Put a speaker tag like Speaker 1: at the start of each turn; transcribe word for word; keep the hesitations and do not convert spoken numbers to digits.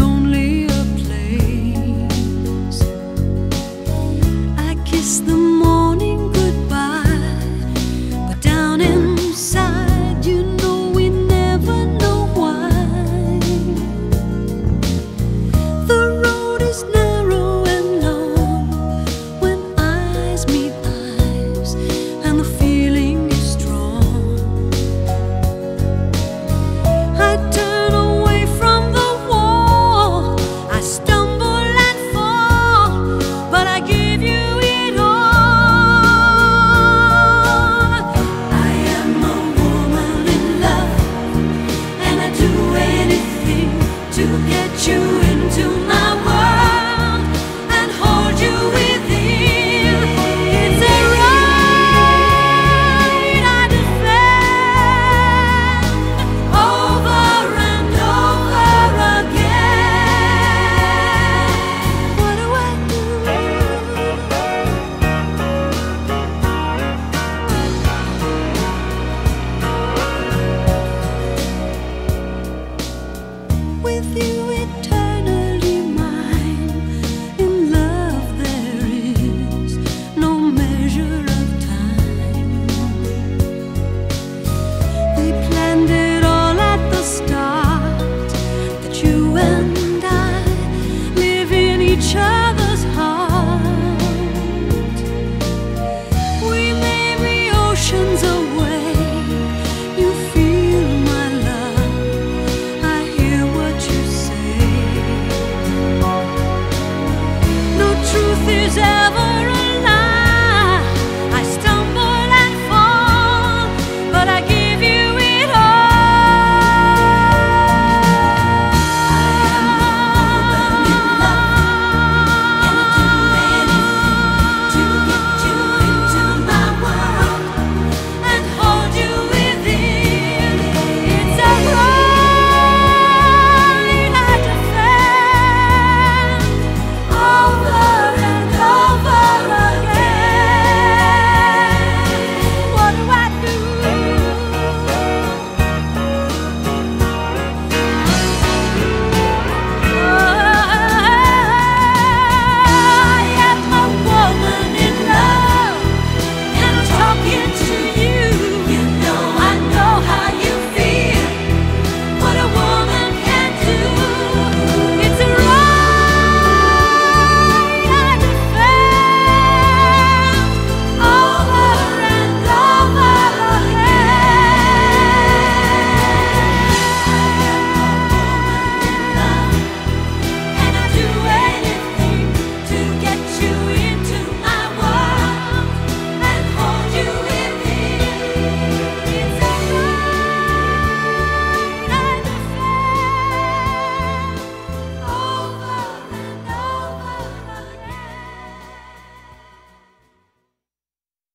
Speaker 1: lonelier place. I kiss the morning goodbye, but down inside, you know we never know why. The road is narrow and long when eyes meet eyes, and the feeling is strong. I turn away from the wall, I stumble and fall, but I give you it all. I am a woman in love, and I do anything to get you